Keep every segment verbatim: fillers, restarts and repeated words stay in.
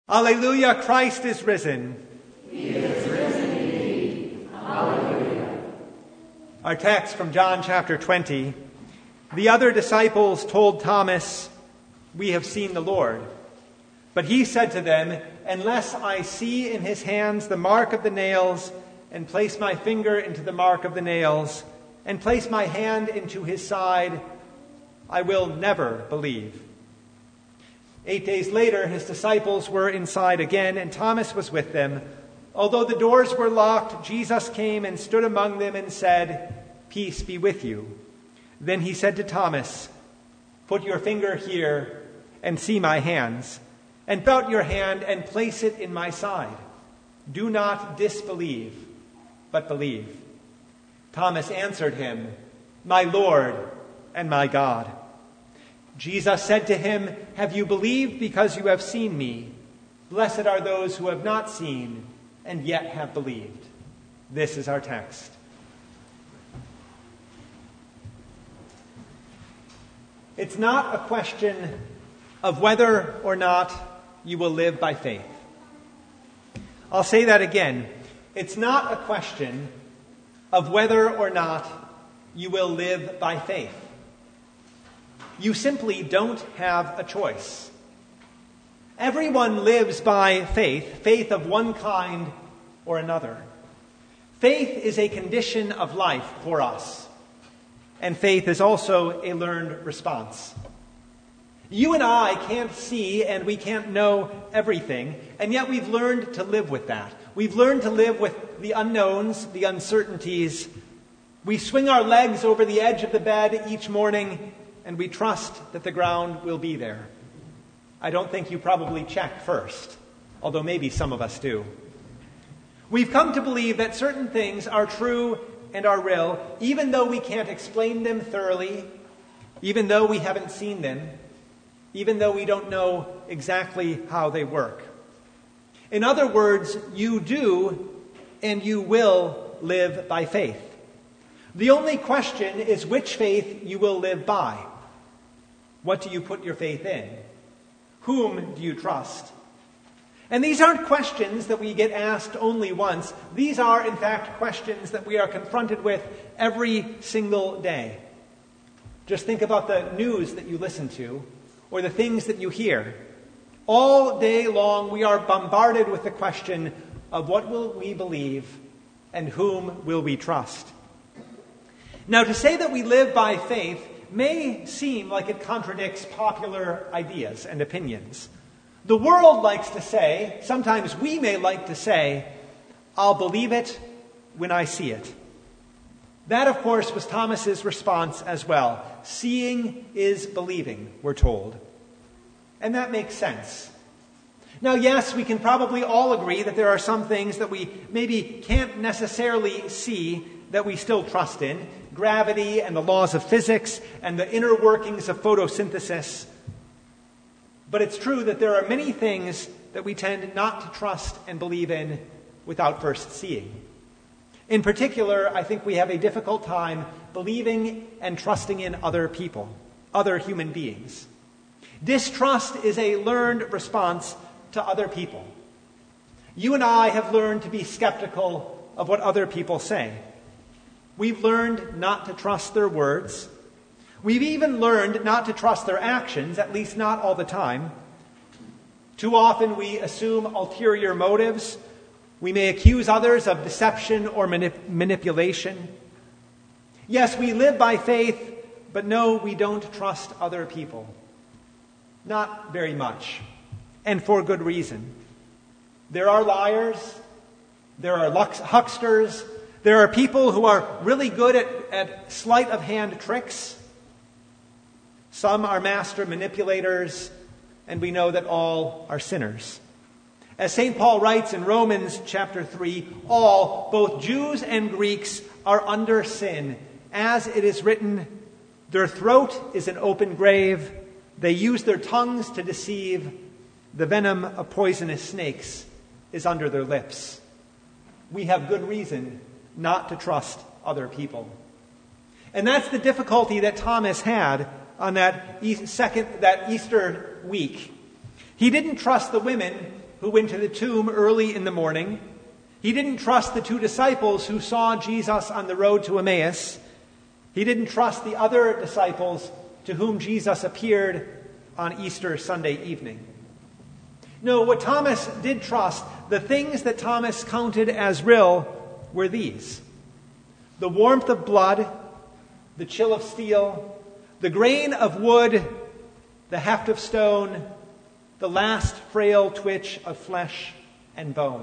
Alleluia, Christ is risen. He is risen indeed. Alleluia. Our text from John chapter twenty. The other disciples told Thomas, "We have seen the Lord." But he said to them, "Unless I see in his hands the mark of the nails, and place my finger into the mark of the nails, and place my hand into his side, I will never believe." Eight days later, his disciples were inside again, and Thomas was with them. Although the doors were locked, Jesus came and stood among them and said, "Peace be with you." Then he said to Thomas, "Put your finger here and see my hands, and put out your hand and place it in my side. Do not disbelieve, but believe." Thomas answered him, "My Lord and my God." Jesus said to him, "Have you believed because you have seen me? Blessed are those who have not seen and yet have believed." This is our text. It's not a question of whether or not you will live by faith. I'll say that again. It's not a question of whether or not you will live by faith. You simply don't have a choice. Everyone lives by faith, faith of one kind or another. Faith is a condition of life for us, and faith is also a learned response. You and I can't see and we can't know everything, and yet we've learned to live with that. We've learned to live with the unknowns, the uncertainties. We swing our legs over the edge of the bed each morning, and we trust that the ground will be there. I don't think you probably check first, although maybe some of us do. We've come to believe that certain things are true and are real, even though we can't explain them thoroughly, even though we haven't seen them, even though we don't know exactly how they work. In other words, you do and you will live by faith. The only question is which faith you will live by. What do you put your faith in? Whom do you trust? And these aren't questions that we get asked only once. These are, in fact, questions that we are confronted with every single day. Just think about the news that you listen to or the things that you hear. All day long, we are bombarded with the question of what will we believe and whom will we trust? Now, to say that we live by faith may seem like it contradicts popular ideas and opinions. The world likes to say, sometimes we may like to say, "I'll believe it when I see it." That, of course, was Thomas's response as well. Seeing is believing, we're told. And that makes sense. Now, yes, we can probably all agree that there are some things that we maybe can't necessarily see that we still trust in. Gravity and the laws of physics and the inner workings of photosynthesis. But it's true that there are many things that we tend not to trust and believe in without first seeing. In particular, I think we have a difficult time believing and trusting in other people, other human beings. Distrust is a learned response to other people. You and I have learned to be skeptical of what other people say. We've learned not to trust their words. We've even learned not to trust their actions, at least not all the time. Too often we assume ulterior motives. We may accuse others of deception or manip- manipulation. Yes, we live by faith, but no, we don't trust other people. Not very much, and for good reason. There are liars. There are lux- hucksters. There are people who are really good at, at sleight of hand tricks. Some are master manipulators, and we know that all are sinners. As Saint Paul writes in Romans chapter three, all, both Jews and Greeks, are under sin. As it is written, their throat is an open grave. They use their tongues to deceive. The venom of poisonous snakes is under their lips. We have good reason not to trust other people. And that's the difficulty that Thomas had on that second, that Easter week. He didn't trust the women who went to the tomb early in the morning. He didn't trust the two disciples who saw Jesus on the road to Emmaus. He didn't trust the other disciples to whom Jesus appeared on Easter Sunday evening. No, what Thomas did trust, the things that Thomas counted as real, were these: the warmth of blood, the chill of steel, the grain of wood, the heft of stone, the last frail twitch of flesh and bone.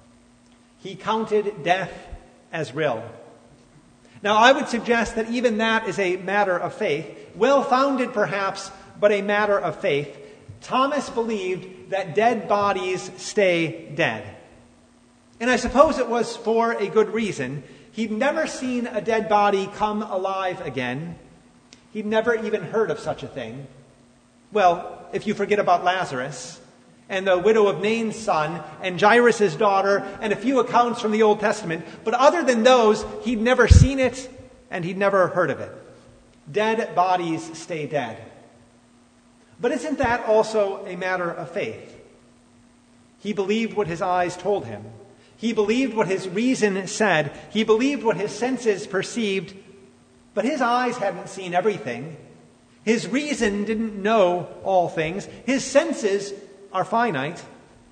He counted death as real. Now, I would suggest that even that is a matter of faith, well-founded perhaps, but a matter of faith. Thomas believed that dead bodies stay dead. And I suppose it was for a good reason. He'd never seen a dead body come alive again. He'd never even heard of such a thing. Well, if you forget about Lazarus and the widow of Nain's son and Jairus' daughter and a few accounts from the Old Testament. But other than those, he'd never seen it and he'd never heard of it. Dead bodies stay dead. But isn't that also a matter of faith? He believed what his eyes told him. He believed what his reason said. He believed what his senses perceived. But his eyes hadn't seen everything. His reason didn't know all things. His senses are finite.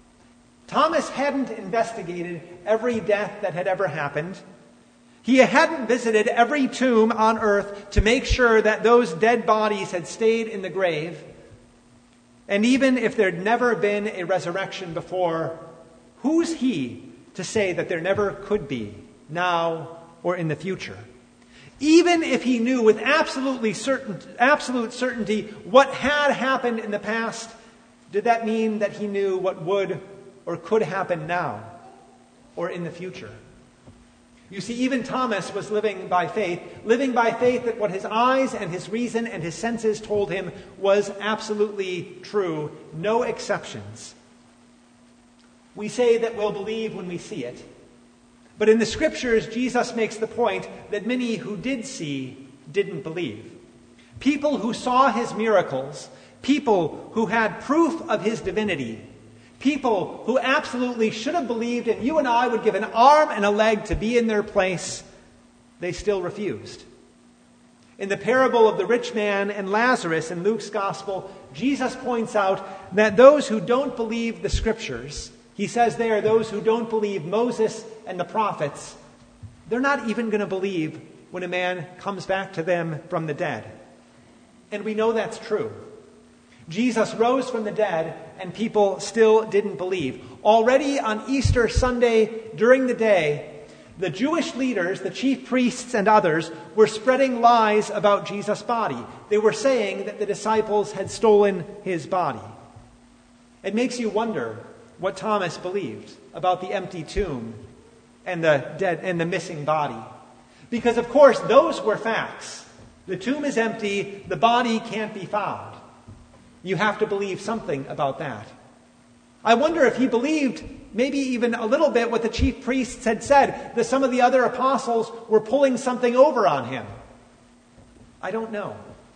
Thomas hadn't investigated every death that had ever happened. He hadn't visited every tomb on earth to make sure that those dead bodies had stayed in the grave. And even if there'd never been a resurrection before, who's he to say that there never could be, now or in the future? Even if he knew with absolutely certain, absolute certainty what had happened in the past, did that mean that he knew what would or could happen now or in the future? You see, even Thomas was living by faith, living by faith that what his eyes and his reason and his senses told him was absolutely true, no exceptions. We say that we'll believe when we see it. But in the Scriptures, Jesus makes the point that many who did see didn't believe. People who saw his miracles, people who had proof of his divinity, people who absolutely should have believed, and you and I would give an arm and a leg to be in their place, they still refused. In the parable of the rich man and Lazarus in Luke's Gospel, Jesus points out that those who don't believe the Scriptures, he says there, those who don't believe Moses and the prophets, they're not even going to believe when a man comes back to them from the dead. And we know that's true. Jesus rose from the dead, and people still didn't believe. Already on Easter Sunday during the day, the Jewish leaders, the chief priests and others, were spreading lies about Jesus' body. They were saying that the disciples had stolen his body. It makes you wonder what Thomas believed about the empty tomb and the dead and the missing body. Because, of course, those were facts. The tomb is empty, the body can't be found. You have to believe something about that. I wonder if he believed maybe even a little bit what the chief priests had said, that some of the other apostles were pulling something over on him. I don't know.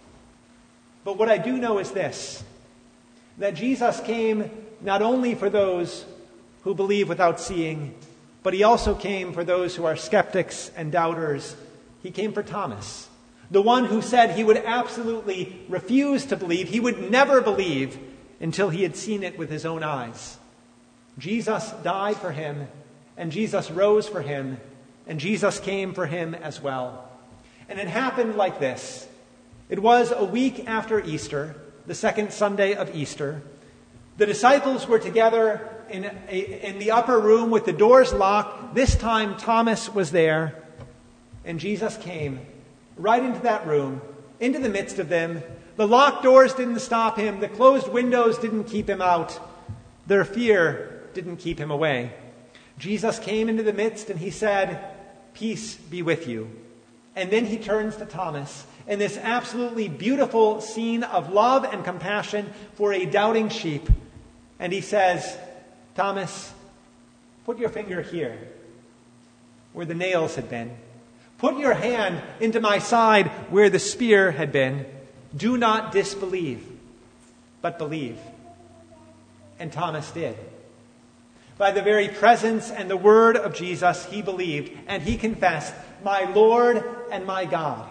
But what I do know is this, that Jesus came not only for those who believe without seeing, but he also came for those who are skeptics and doubters. He came for Thomas, the one who said he would absolutely refuse to believe. He would never believe until he had seen it with his own eyes. Jesus died for him, and Jesus rose for him, and Jesus came for him as well. And it happened like this. It was a week after Easter, the second Sunday of Easter. The disciples were together in, a, in the upper room with the doors locked. This time Thomas was there, and Jesus came right into that room, into the midst of them. The locked doors didn't stop him. The closed windows didn't keep him out. Their fear didn't keep him away. Jesus came into the midst and he said, "Peace be with you." And then he turns to Thomas in this absolutely beautiful scene of love and compassion for a doubting sheep. And he says, "Thomas, put your finger here where the nails had been. Put your hand into my side where the spear had been. Do not disbelieve, but believe." And Thomas did. By the very presence and the word of Jesus, he believed, and he confessed, "My Lord and my God."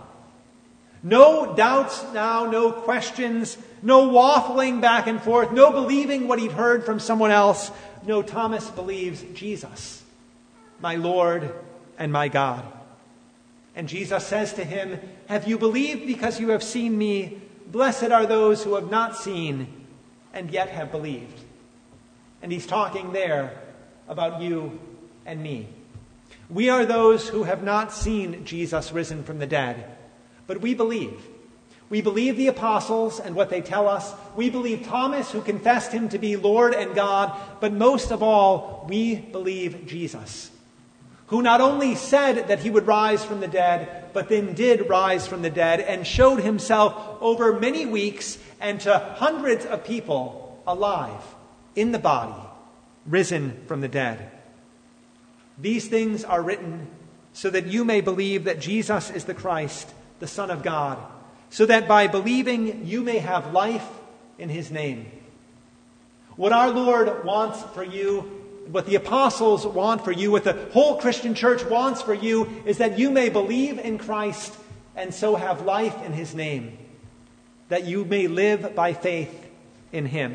No doubts now, no questions, no waffling back and forth, no believing what he'd heard from someone else. No, Thomas believes Jesus, my Lord and my God. And Jesus says to him, "Have you believed because you have seen me? Blessed are those who have not seen and yet have believed." And he's talking there about you and me. We are those who have not seen Jesus risen from the dead, but we believe. We believe the apostles and what they tell us. We believe Thomas, who confessed him to be Lord and God. But most of all, we believe Jesus, who not only said that he would rise from the dead, but then did rise from the dead and showed himself over many weeks and to hundreds of people alive in the body, risen from the dead. These things are written so that you may believe that Jesus is the Christ, the Son of God, so that by believing you may have life in his name. What our Lord wants for you, what the apostles want for you, what the whole Christian church wants for you, is that you may believe in Christ and so have life in his name, that you may live by faith in him.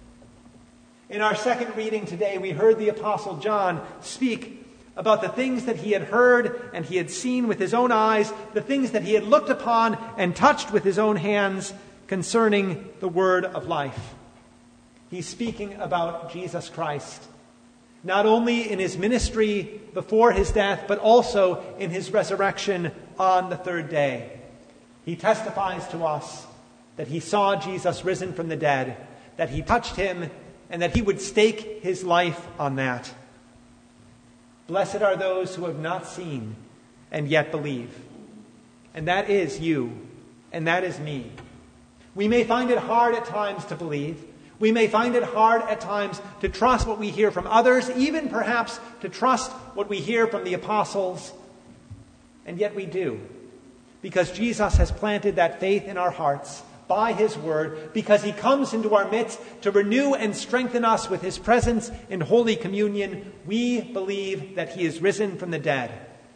In our second reading today, we heard the Apostle John speak about the things that he had heard and he had seen with his own eyes, the things that he had looked upon and touched with his own hands concerning the word of life. He's speaking about Jesus Christ, not only in his ministry before his death, but also in his resurrection on the third day. He testifies to us that he saw Jesus risen from the dead, that he touched him, and that he would stake his life on that. Blessed are those who have not seen and yet believe. And that is you, and that is me. We may find it hard at times to believe. We may find it hard at times to trust what we hear from others, even perhaps to trust what we hear from the apostles. And yet we do, because Jesus has planted that faith in our hearts by his word, because he comes into our midst to renew and strengthen us with his presence in Holy Communion. We believe that he is risen from the dead.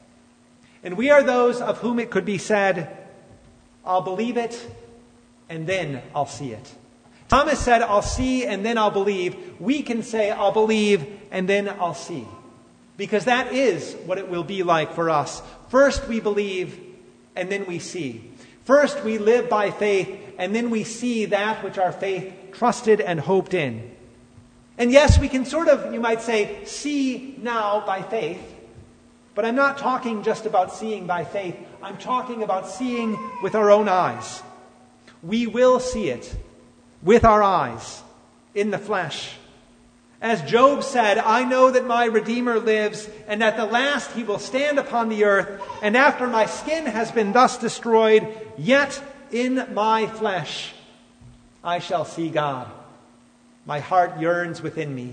And we are those of whom it could be said, "I'll believe it, and then I'll see it." Thomas said, "I'll see, and then I'll believe." We can say, "I'll believe, and then I'll see." Because that is what it will be like for us. First we believe, and then we see. First we live by faith, and then we see that which our faith trusted and hoped in. And yes, we can sort of, you might say, see now by faith. But I'm not talking just about seeing by faith. I'm talking about seeing with our own eyes. We will see it with our eyes, in the flesh. As Job said, "I know that my Redeemer lives, and at the last he will stand upon the earth. And after my skin has been thus destroyed, yet in my flesh I shall see God. My heart yearns within me."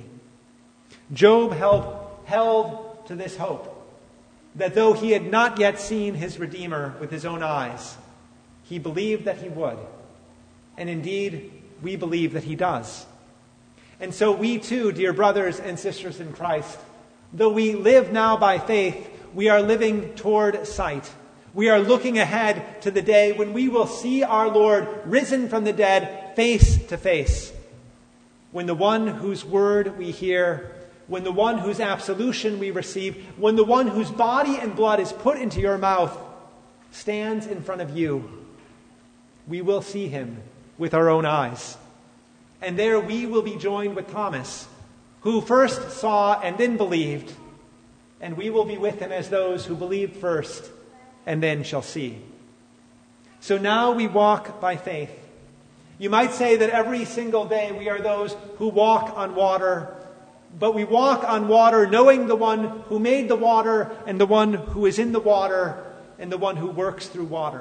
Job held, held to this hope, that though he had not yet seen his Redeemer with his own eyes, he believed that he would. And indeed, we believe that he does. And so we too, dear brothers and sisters in Christ, though we live now by faith, we are living toward sight. We are looking ahead to the day when we will see our Lord risen from the dead face to face. When the one whose word we hear, when the one whose absolution we receive, when the one whose body and blood is put into your mouth stands in front of you, we will see him with our own eyes. And there we will be joined with Thomas, who first saw and then believed, and we will be with him as those who believed first and then shall see. So now we walk by faith. You might say that every single day we are those who walk on water, but we walk on water knowing the one who made the water and the one who is in the water and the one who works through water.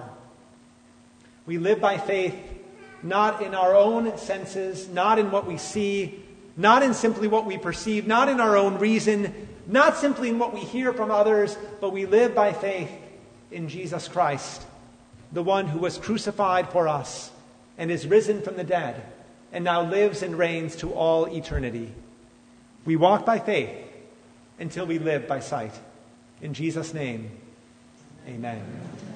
We live by faith, not in our own senses, not in what we see, not in simply what we perceive, not in our own reason, not simply in what we hear from others, but we live by faith in Jesus Christ, the one who was crucified for us and is risen from the dead and now lives and reigns to all eternity. We walk by faith until we live by sight. In Jesus' name, amen.